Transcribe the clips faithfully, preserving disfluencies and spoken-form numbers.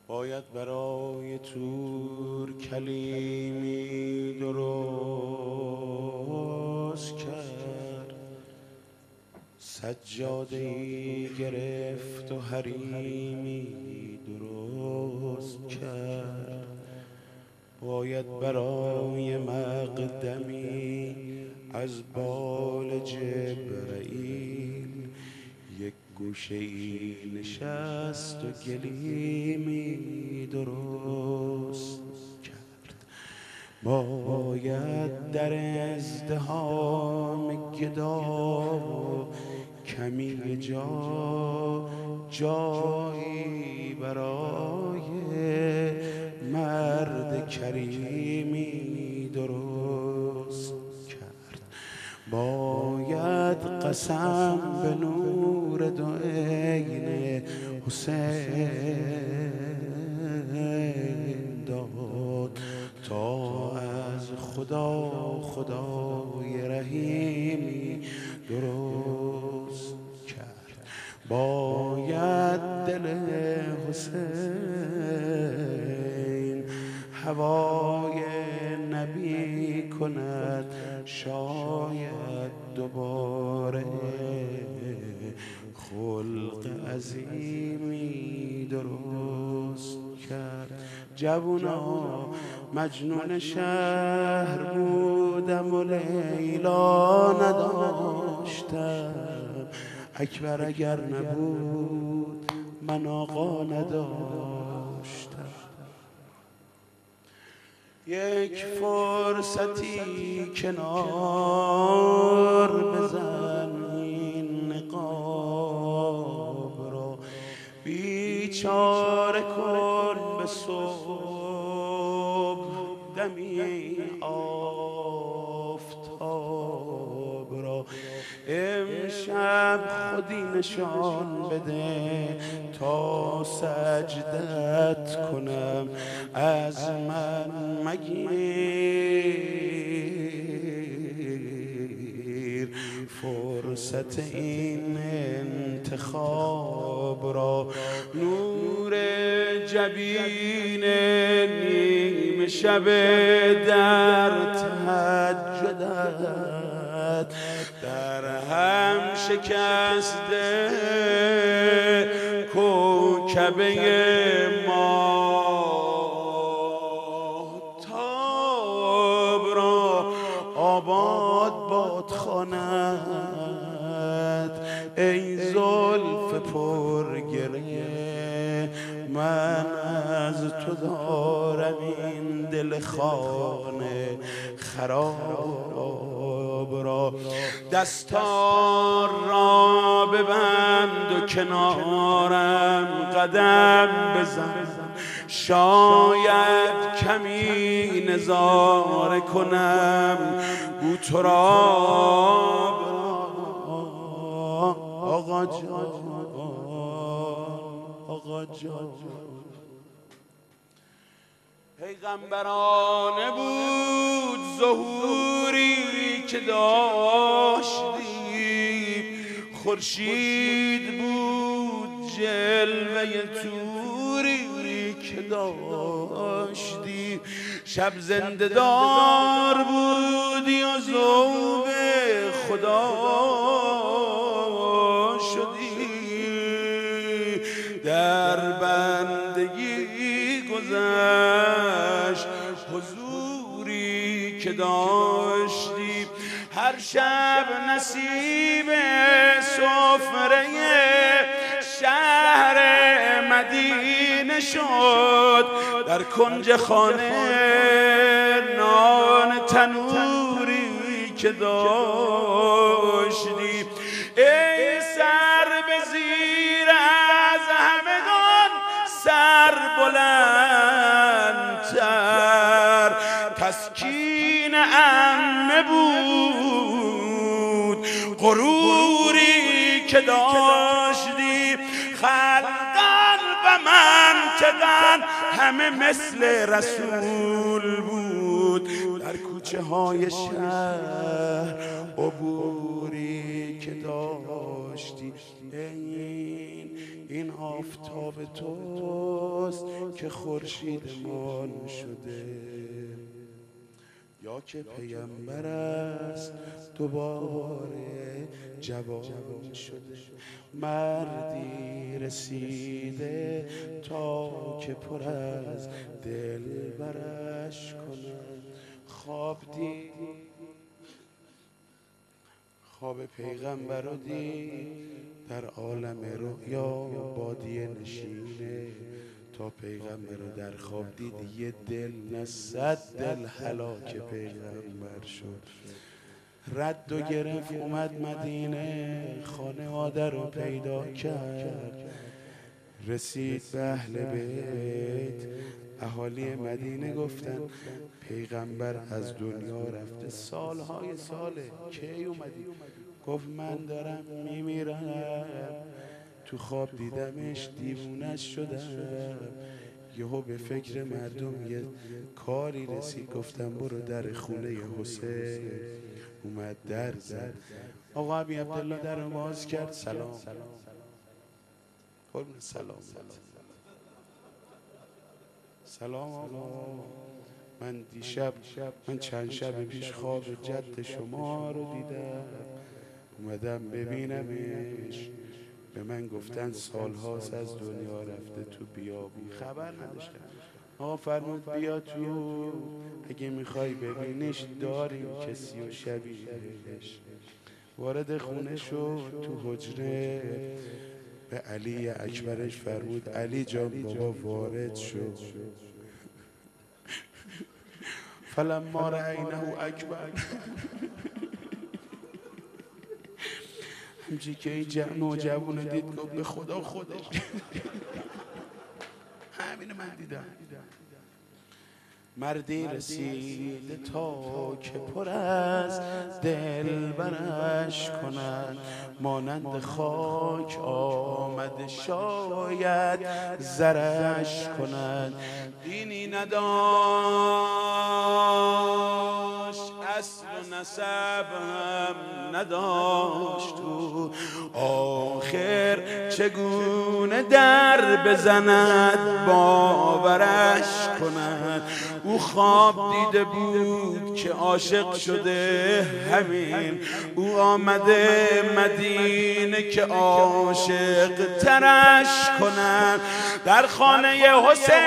باید برای تور کلیمی درست کرد، سجاده‌ای گرفت و حریمی درست کرد. باید برای مقدمی از بال جبرائیل یک گوشه‌ای نشست و گلیمی درست کرد. باید در ازدحام گدا کمی جا جایی برای مرد کریمی درست کرد. باید قسم به نور دو عین حسین داد تا از خدا خدای رحیمی درست کرد. باید دل حسین هوای نبی کند، شاید دوباره خلق عظیمی درست کرد. جوونا مجنون شهر بودم و لیلا نداشتم، اکبر اگر نبود من آقا نداشتم. یک فرصتی کنار بزن این نقاب را، بیچاره کن به صبح دمی آفتاب را. امشب خودی نشان بده تا سجدت کنم، از من مگیر فرصت این انتخاب را. نور جبین نیم شب در تهجدت در هم شکسته کوکبه ماهتاب را آباد باد خواند. ای زلف پرگره من از تو دارم این دل خانه خراب را. دستار را ببند و کنارم قدم بزن، شاید کمی نظاره کنم بوتراب را. آقا جان آقا جان پیغمبرانه بود ظهوری که داشتی، خورشید بود جلوه توری که داشتی. شب زنده دار بودی و ذوق خدا شدی، در بندگی گذشت حضوری که داشتی. هر شب نصیب سفره شهر مدینه شد، در کنج خانه نان تنوری که داشتی. ای سر به زیر از همگان سر بلندتر، تسکین عمه بود غروری که داشتی. خلقان و منطقان همه مثل رسول بود، در کوچه های شهر عبوری که داشتی. این این آفتاب توست که خورشیدمان شده، یا که پیامبر است دوباره جوان شده. مردی رسیده تا که پر از دل برش کنه. خواب دید، خواب پیغمبر رو دید، در عالم رؤیا بادیه نشینه. تا پیغمبر رو در خواب دید، یه دل نه صد دل هلاک پیغمبر شد. رد و گرفت اومد مدینه، خانواده رو پیدا کرد، رسید به اهل بیت. اهالی مدینه گفتن پیغمبر از دنیا رفته، سالهای ساله، کی اومدی؟ گفت من دارم میمیرم، تو خواب دیدمش، دیوونش شدم، یهو به فکر مردم یه کاری رسید، گفتم برو در خونه حسین. اومد در زد، آقا ابی عبدالله در رو باز کرد، سلام قربون سلام سلام آقا، من دیشب من چند شب پیش خواب جد شما رو دیدم، اومدم ببینمش، به من گفتن سالهاست از دنیا رفته، تو بیابون خبر نداشتم. آقا فرمود بیا تو، اگه میخوای ببینش داریم کسی و شبیهش. وارد خونه شد، تو حجره به علی اکبرش فرمود علی جان بابا وارد شد. فلما رأینه اکبر، همچی که این نوجوانو دید گفت به خدا خودش. همین من دیدم. مردی رسید تا که پر از دل برش کنند، مانند خاک آمده شاید زرش کنند. دینی نداشت، اصل و نسب هم نداشت، تو آخر چگونه در بزند باورش کند. او خواب دیده بود که عاشق شده، همین او آمده مدینه که عاشق ترش کنند. در خانه حسین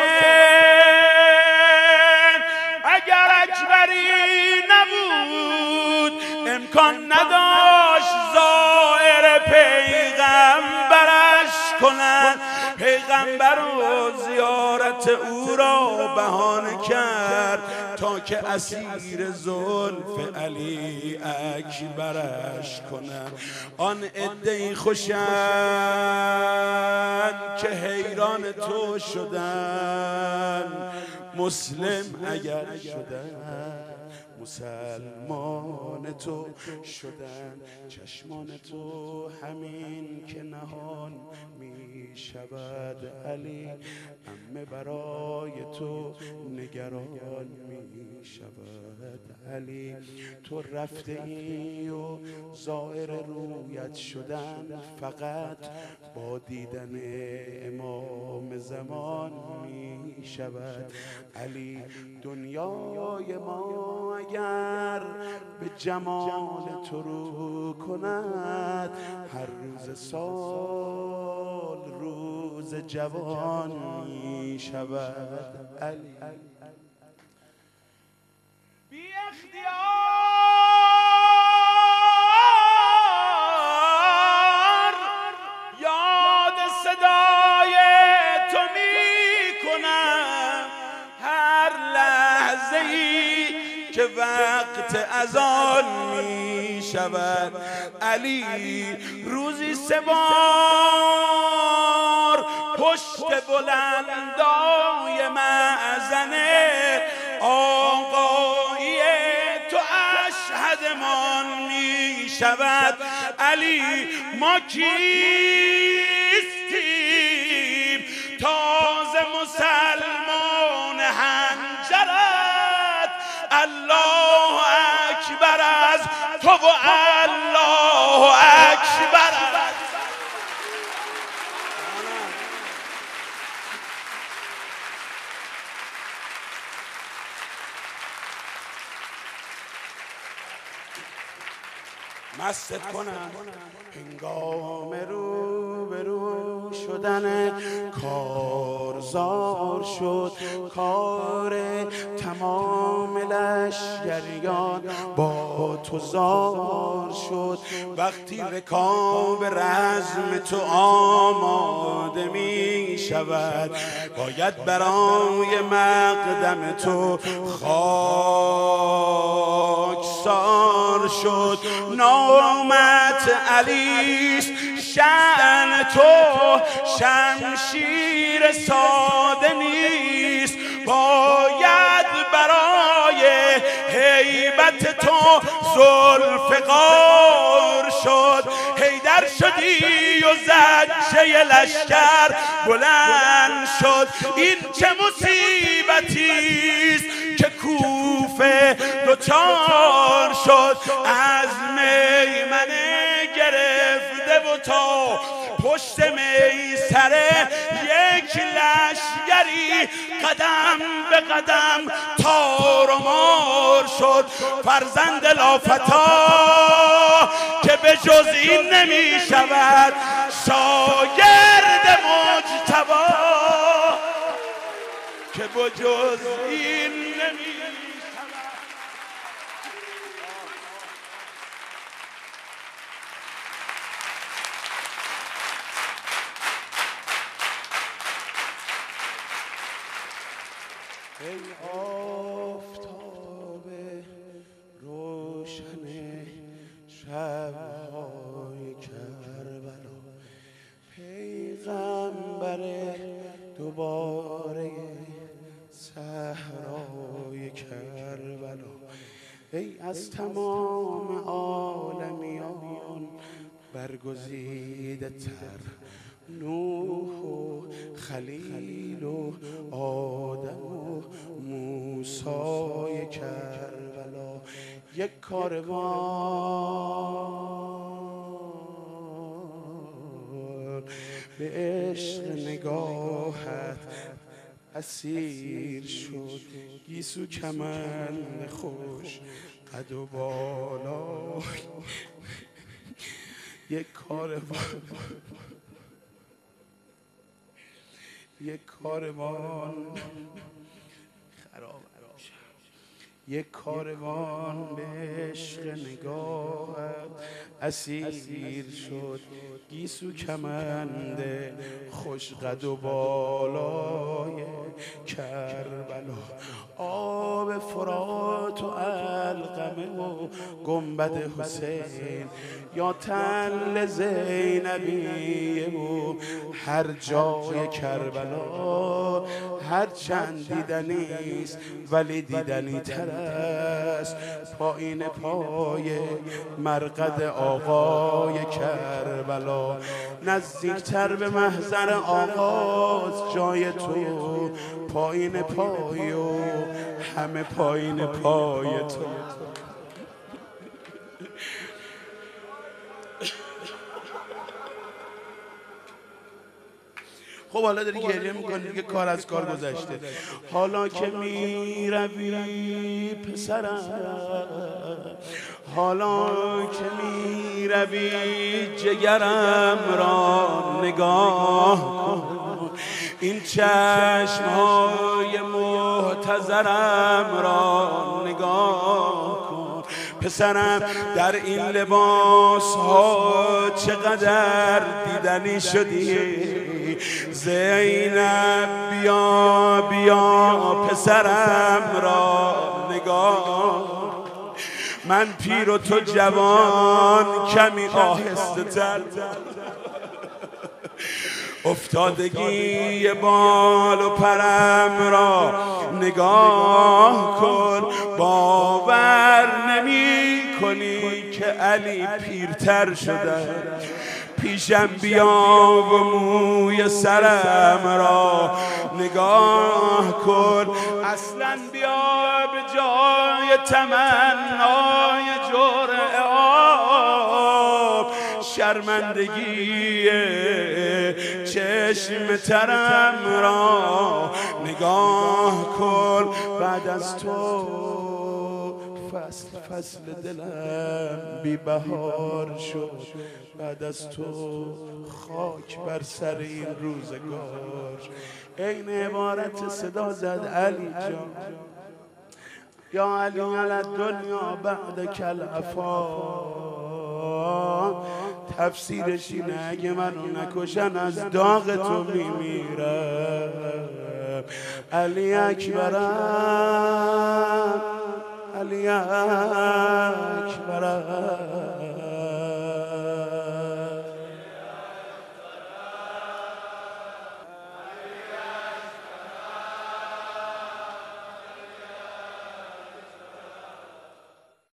اگر اکبری نبود، امکان نداشت زائر پیغمبرش کنند. پیغمبر و زیارت او را بهانه کرد تا که اسیر زلف علی اکبرش کنند. آن عده‌ای خوشند که حیران تو شدن، مسلم اگر شدن مسلمان تو شدن. چشمان تو همین که نهان می شود علی، عمه برای تو نگران می شود علی. تو رفته ای و زائر رویت شدن، فقط با دیدن امام زمان می شود علی. دنیای ما اگر به جمال تو رو کند، هر روز سال روز جوان می شود علی. بی اختیار یاد صدای تو می کنم، هر لحظه ای که وقت اذان می شود علی. روزی سه بار پشت بلندای معزنه آقایی تو اشهدمان می شود علی. ما کیستیم تازه مسلمان هنجرت، الله اکبر از تو و الله اکبر از مستت کنم. هنگام رو به رو شدن کارزار شد کار تمام لشکریان با تو زار شد. وقتی رکاب رزم تو آماده می شود باید برای مقدم تو خاکسار شد. نامت علیست شأن تو شمشیر ساده نیست. باید برای هیبت تو ذوالفقار شد. حیدر شدی و زجه لشکر بلند شد. این چه مصیبتیست که کوفه دوچار شد. از میمنه گرفته و تا پشت میسره یک لشکری قدم به قدم تار و مار شد. فرزند لافتا که به جز این نمی شود شاگرد مجتبی که به جز این نمی ای آفتاب روشن شب‌های کربلا پیغمبر دوباره صحرای کربلا. ای از تمام عالمیان برگزیده تر نوح و خلیل و آدم و موسی کربلا. یک کاروان به عشق نگاهت اسیر شد. گیسو کمند خوش قد و بالا یک کاروان یک کاروان خراب یک کاروان به عشق نگاهت اسیر شد. گیسو کمند خوش قد و بالای کربلا. آب فرات و علقمه و گنبد حسین یا تل زینبیه و هر جای کربلا هر چند دیدنیست ولی دیدنی تر است پایین پای مرقد آقای کربلا. نزدیکتر به محضر آغاز جای تو پایین پای و همه پایین پای تو. خب حالا داری گریه میکنی دیگه، کار از کار گذشته. حالا که میروی پسرم، حالا که میروی جگرم را نگاه کن، این چشمهای محتضرم را نگاه کن. پسرم در این لباس ها چقدر دیدنی شدی. زینب بیا بیا پسرم را نگاه، من پیر و تو جوان کمی آهسته تر. افتادگی بال و پرم را نگاه کن، باور نمی کنی که علی پیرتر شده. پیشم بیا و موی سرم را نگاه کن، اصلا بیا به جای تمنای جرعه آب. شرمندگی چشم ترم را نگاه کن، بعد از تو فصل فصل دلم بی بهار شد، بعد از تو خاک بر سر این روزگار. عین عبارت صدا زد علی جان، یا علی علی دنیا بعد کل عفا. تفسیرش اینه اگه منو نکشن از داغ تو میمیرم. علی اکبرم، علی اکبرم.